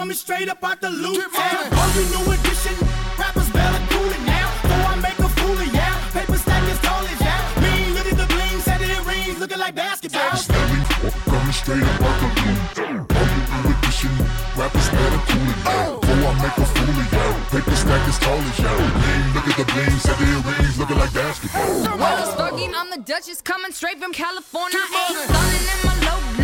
coming straight up out the loot town. Hungry new edition, rappers better cool it now. Before I make a fool of y'all, paper stack is tall as y'all. Mean, look at the bling, set it rings, looking like basketball. Coming straight up out the loot. Hungry new edition, rappers better cool it now. Before I make a fool of y'all, paper stack is tall as y'all. Mean, look at the bling, set it rings, looking like basketball. I was fucking on the Duchess, coming straight from California. Ain't stunning in my low.